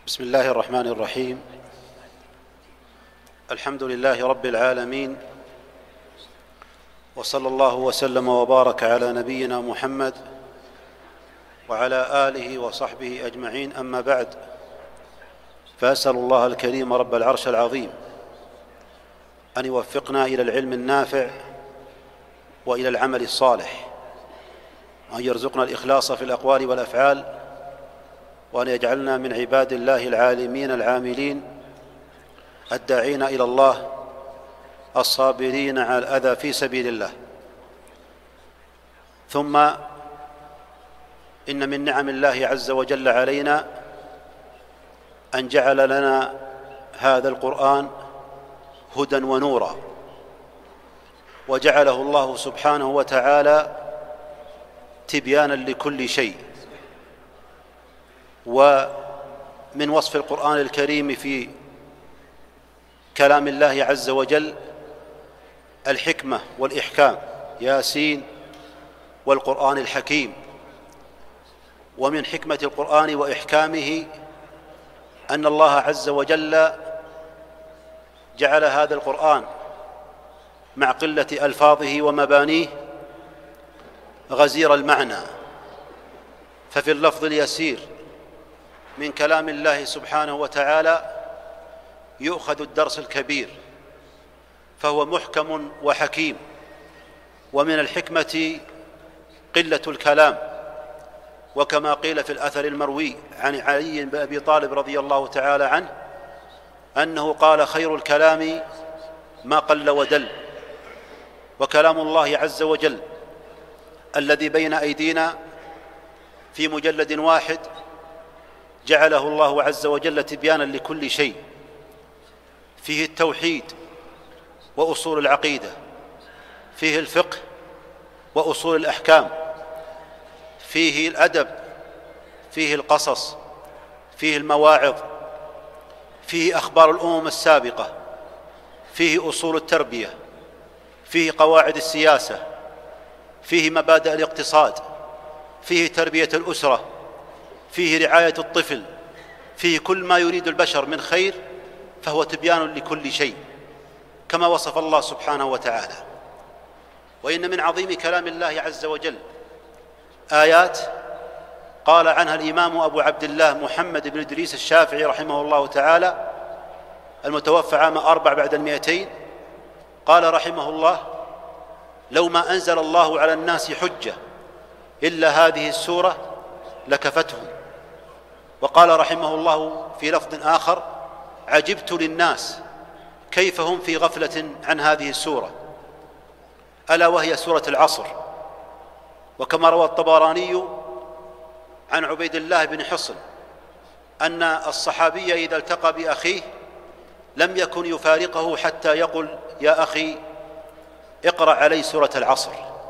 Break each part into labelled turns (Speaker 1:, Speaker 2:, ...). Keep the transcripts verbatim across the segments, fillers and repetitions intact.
Speaker 1: بسم الله الرحمن الرحيم. الحمد لله رب العالمين، وصلى الله وسلم وبارك على نبينا محمد وعلى آله وصحبه أجمعين. أما بعد، فأسأل الله الكريم رب العرش العظيم أن يوفقنا إلى العلم النافع وإلى العمل الصالح، وأن يرزقنا الإخلاص في الأقوال والأفعال، وأن يجعلنا من عباد الله العالمين العاملين الداعين إلى الله الصابرين على الأذى في سبيل الله. ثم إن من نعم الله عز وجل علينا أن جعل لنا هذا القرآن هدى ونورا، وجعله الله سبحانه وتعالى تبيانا لكل شيء. ومن وصف القرآن الكريم في كلام الله عز وجل الحكمة والإحكام، ياسين والقرآن الحكيم. ومن حكمة القرآن وإحكامه أن الله عز وجل جعل هذا القرآن مع قلة ألفاظه ومبانيه غزير المعنى، ففي اللفظ اليسير من كلام الله سبحانه وتعالى يؤخذ الدرس الكبير، فهو محكم وحكيم. ومن الحكمة قلة الكلام، وكما قيل في الأثر المروي عن علي بن أبي طالب رضي الله تعالى عنه أنه قال: خير الكلام ما قل ودل. وكلام الله عز وجل الذي بين أيدينا في مجلد واحد جعله الله عز وجل تبيانا لكل شيء، فيه التوحيد وأصول العقيدة، فيه الفقه وأصول الأحكام، فيه الأدب، فيه القصص، فيه المواعظ، فيه أخبار الأمم السابقة، فيه أصول التربية، فيه قواعد السياسة، فيه مبادئ الاقتصاد، فيه تربية الأسرة، فيه رعاية الطفل، فيه كل ما يريد البشر من خير، فهو تبيان لكل شيء كما وصف الله سبحانه وتعالى. وإن من عظيم كلام الله عز وجل آيات قال عنها الإمام أبو عبد الله محمد بن إدريس الشافعي رحمه الله تعالى المتوفى عام أربع بعد المئتين، قال رحمه الله: لو ما أنزل الله على الناس حجة إلا هذه السورة لكفتهم. وقال رحمه الله في لفظ آخر: عجبت للناس كيف هم في غفلة عن هذه السورة، ألا وهي سورة العصر. وكما روى الطبراني عن عبيد الله بن حصن أن الصحابي إذا التقى بأخيه لم يكن يفارقه حتى يقول: يا أخي اقرأ علي سورة العصر.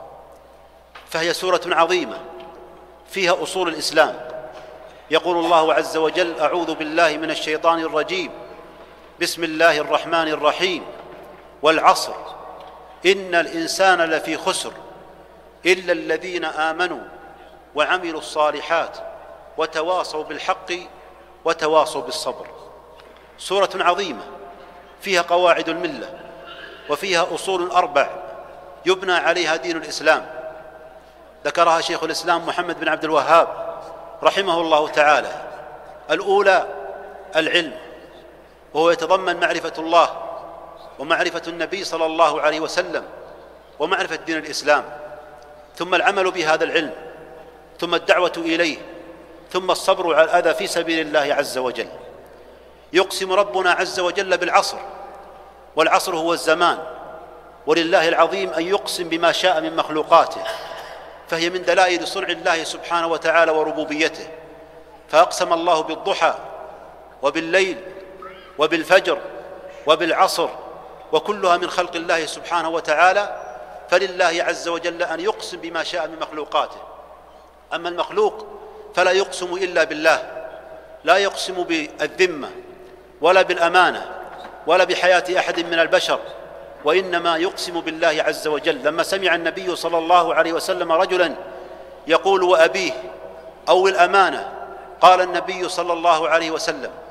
Speaker 1: فهي سورة عظيمة فيها أصول الإسلام. يقول الله عز وجل: أعوذ بالله من الشيطان الرجيم، بسم الله الرحمن الرحيم، والعصر إن الإنسان لفي خسر إلا الذين آمنوا وعملوا الصالحات وتواصوا بالحق وتواصوا بالصبر. سورة عظيمة فيها قواعد الملة، وفيها أصول أربع يبنى عليها دين الإسلام، ذكرها شيخ الإسلام محمد بن عبد الوهاب رحمه الله تعالى. الأولى العلم، وهو يتضمن معرفة الله ومعرفة النبي صلى الله عليه وسلم ومعرفة دين الإسلام، ثم العمل بهذا العلم، ثم الدعوة إليه، ثم الصبر على الأذى في سبيل الله عز وجل. يقسم ربنا عز وجل بالعصر، والعصر هو الزمان، ولله العظيم أن يقسم بما شاء من مخلوقاته، فهي من دلائل صنع الله سبحانه وتعالى وربوبيته. فأقسم الله بالضحى وبالليل وبالفجر وبالعصر، وكلها من خلق الله سبحانه وتعالى، فلله عز وجل أن يقسم بما شاء من مخلوقاته. أما المخلوق فلا يقسم إلا بالله، لا يقسم بالذمة ولا بالأمانة ولا بحياة أحد من البشر، وإنما يقسم بالله عز وجل. لما سمع النبي صلى الله عليه وسلم رجلا يقول: وأبيه أو الأمانة، قال النبي صلى الله عليه وسلم: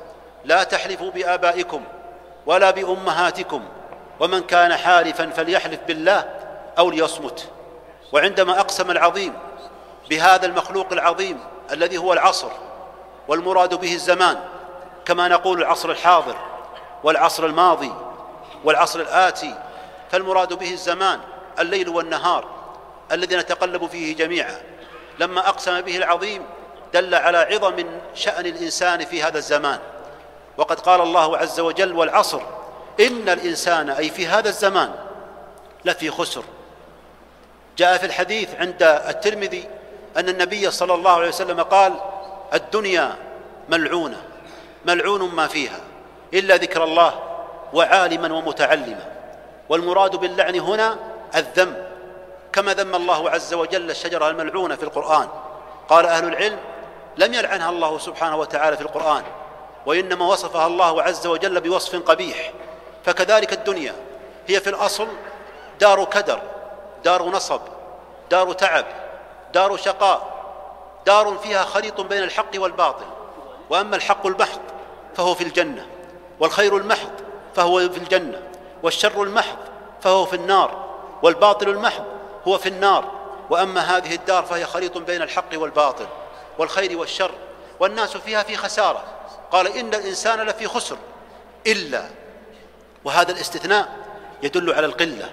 Speaker 1: لا تحلفوا بآبائكم ولا بأمهاتكم ومن كان حالفا فليحلف بالله أو ليصمت. وعندما أقسم العظيم بهذا المخلوق العظيم الذي هو العصر، والمراد به الزمان، كما نقول العصر الحاضر والعصر الماضي والعصر الآتي، فالمراد به الزمان الليل والنهار الذي نتقلب فيه جميعا. لما أقسم به العظيم دل على عظم شأن الإنسان في هذا الزمان. وقد قال الله عز وجل: والعصر إن الإنسان، أي في هذا الزمان، لفي خسر. جاء في الحديث عند الترمذي أن النبي صلى الله عليه وسلم قال: الدنيا ملعونة ملعون ما فيها إلا ذكر الله وعالما ومتعلما. والمراد باللعن هنا الذم، كما ذم الله عز وجل الشجرة الملعونة في القرآن. قال أهل العلم: لم يلعنها الله سبحانه وتعالى في القرآن، وإنما وصفها الله عز وجل بوصف قبيح. فكذلك الدنيا هي في الأصل دار كدر، دار نصب، دار تعب، دار شقاء، دار فيها خليط بين الحق والباطل. وأما الحق المحض فهو في الجنة، والخير المحض فهو في الجنة، والشر المحض فهو في النار، والباطل المحض هو في النار. وأما هذه الدار فهي خليط بين الحق والباطل والخير والشر، والناس فيها في خسارة. قال: إن الإنسان لفي خسر إلا، وهذا الاستثناء يدل على القلة،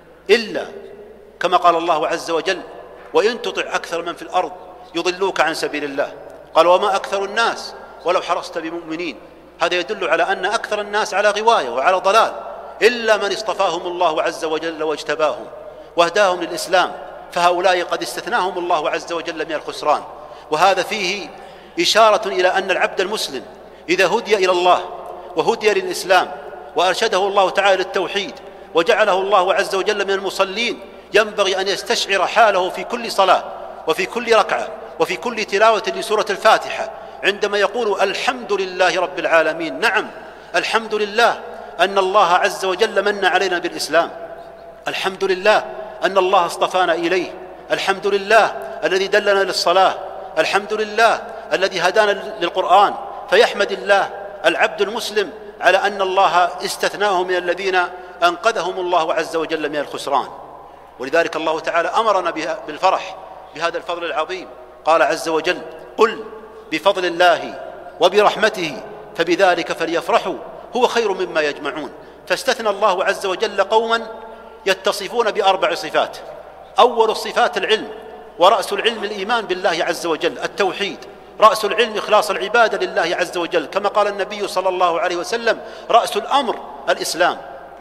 Speaker 1: إلا كما قال الله عز وجل: وإن تطع أكثر من في الأرض يضلوك عن سبيل الله. قال: وما أكثر الناس ولو حرصت بمؤمنين. هذا يدل على أن أكثر الناس على غواية وعلى ضلال، إلا من اصطفاهم الله عز وجل واجتباهم واهداهم للإسلام، فهؤلاء قد استثناهم الله عز وجل من الخسران. وهذا فيه إشارة إلى أن العبد المسلم إذا هدي إلى الله وهدي للإسلام وأرشده الله تعالى للتوحيد وجعله الله عز وجل من المصلين، ينبغي أن يستشعر حاله في كل صلاة وفي كل ركعة وفي كل تلاوة لسورة الفاتحة عندما يقول: الحمد لله رب العالمين. نعم، الحمد لله أن الله عز وجل من علينا بالإسلام، الحمد لله أن الله اصطفانا إليه، الحمد لله الذي دلنا للصلاة، الحمد لله الذي هدانا للقرآن. فيحمد الله العبد المسلم على أن الله استثناه من الذين أنقذهم الله عز وجل من الخسران. ولذلك الله تعالى أمرنا بالفرح بهذا الفضل العظيم. قال عز وجل: قل بفضل الله وبرحمته فبذلك فليفرحوا هو خير مما يجمعون. فاستثنى الله عز وجل قوما يتصفون بأربع صفات. أول الصفات العلم، ورأس العلم الإيمان بالله عز وجل، التوحيد. رأس العلم إخلاص العبادة لله عز وجل، كما قال النبي صلى الله عليه وسلم: رأس الأمر الإسلام،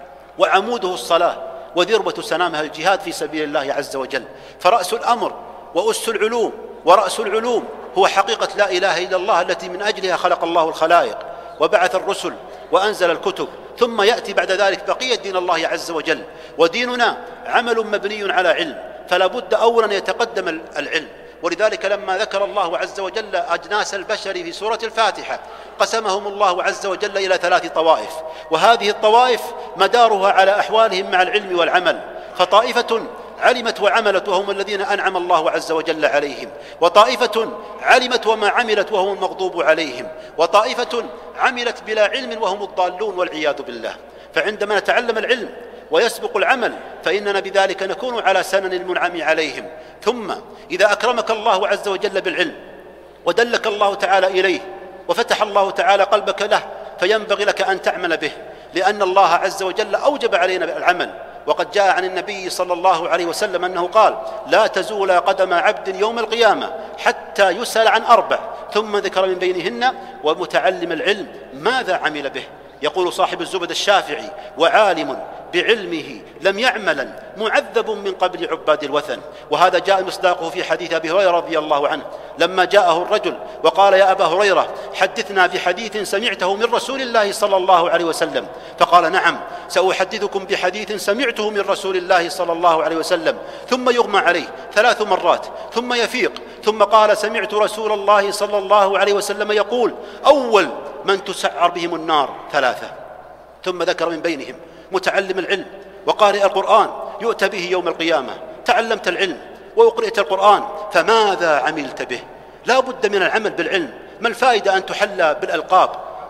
Speaker 1: وعموده الصلاة، وذروة سنامها الجهاد في سبيل الله عز وجل. فرأس الأمر وأس العلوم ورأس العلوم هو حقيقة لا إله إلا الله التي من أجلها خلق الله الخلائق وبعث الرسل وأنزل الكتب، ثم يأتي بعد ذلك بقية دين الله عز وجل. وديننا عمل مبني على علم، فلا بد أولا يتقدم العلم. ولذلك لما ذكر الله عز وجل أجناس البشر في سورة الفاتحة قسمهم الله عز وجل إلى ثلاث طوائف، وهذه الطوائف مدارها على أحوالهم مع العلم والعمل. فطائفة علمت وعملت وهم الذين أنعم الله عز وجل عليهم، وطائفة علمت وما عملت وهم المغضوب عليهم، وطائفة عملت بلا علم وهم الضالون والعياذ بالله. فعندما نتعلم العلم ويسبق العمل فإننا بذلك نكون على سنن المنعم عليهم. ثم إذا أكرمك الله عز وجل بالعلم ودلك الله تعالى إليه وفتح الله تعالى قلبك له، فينبغي لك أن تعمل به، لأن الله عز وجل أوجب علينا العمل. وقد جاء عن النبي صلى الله عليه وسلم أنه قال: لا تزول قدم عبد يوم القيامة حتى يسأل عن أربع، ثم ذكر من بينهن ومتعلم العلم ماذا عمل به. يقول صاحب الزبد الشافعي: وعالم بعلمه لم يعملا معذب من قبل عباد الوثن. وهذا جاء مصداقه في حديث أبي هريرة رضي الله عنه لما جاءه الرجل وقال: يا أبا هريرة حدثنا بحديث سمعته من رسول الله صلى الله عليه وسلم. فقال: نعم، سأحدثكم بحديث سمعته من رسول الله صلى الله عليه وسلم. ثم يغمى عليه ثلاث مرات ثم يفيق، ثم قال: سمعت رسول الله صلى الله عليه وسلم يقول: أول من تسعر بهم النار ثلاثة. ثم ذكر من بينهم متعلم العلم وقارئ القرآن يؤتى به يوم القيامة. تعلمت العلم وأقرئت القرآن فماذا عملت به؟ لا بد من العمل بالعلم. ما الفائدة أن تحلى بالألقاب؟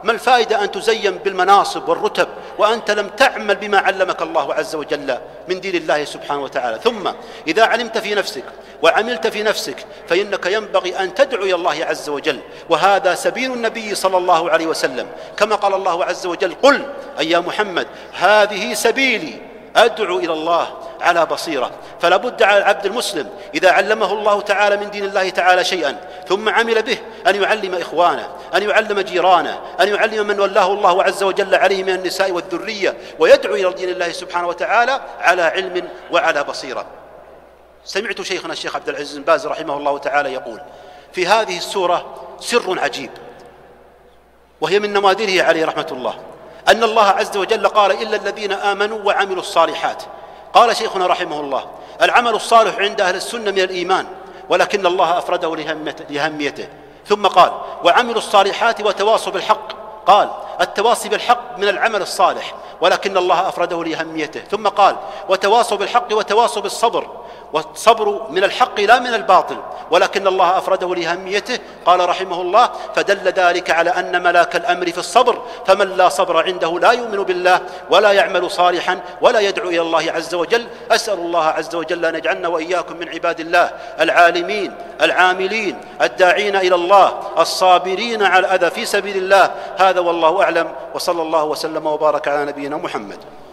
Speaker 1: ما الفائدة أن تزين بالمناصب والرتب وأنت لم تعمل بما علمك الله عز وجل من دين الله سبحانه وتعالى؟ ثم إذا علمت في نفسك وعملت في نفسك فإنك ينبغي أن تدعو إلى الله عز وجل، وهذا سبيل النبي صلى الله عليه وسلم، كما قال الله عز وجل: قل أي يا محمد هذه سبيلي أدعو إلى الله على بصيرة. فلا بد على العبد المسلم إذا علمه الله تعالى من دين الله تعالى شيئا ثم عمل به أن يعلم إخوانه، أن يعلم جيرانه، أن يعلم من ولاه الله عز وجل عليه من النساء والذرية، ويدعو إلى دين الله سبحانه وتعالى على علم وعلى بصيرة. سمعت شيخنا الشيخ عبد العزيز بن باز رحمه الله تعالى يقول في هذه السورة سر عجيب، وهي من نماذجه عليه رحمة الله، أن الله عز وجل قال: إلا الذين آمنوا وعملوا الصالحات. قال شيخنا رحمه الله: العمل الصالح عند أهل السنة من الإيمان، ولكن الله أفرده لأهميته. ثم قال: وعملوا الصالحات وتواصوا بالحق. قال: التواصي بالحق من العمل الصالح، ولكن الله أفرده لأهميته. ثم قال: وتواصوا بالحق وتواصوا بالصبر، والصبر من الحق لا من الباطل، ولكن الله أفرده لأهميته. قال رحمه الله: فدل ذلك على أن ملاك الأمر في الصبر، فمن لا صبر عنده لا يؤمن بالله ولا يعمل صالحا ولا يدعو إلى الله عز وجل. أسأل الله عز وجل أن يجعلنا وإياكم من عباد الله العالمين العاملين الداعين إلى الله الصابرين على الأذى في سبيل الله. هذا والله أعلم، وصلى الله وسلم وبارك على نبينا محمد.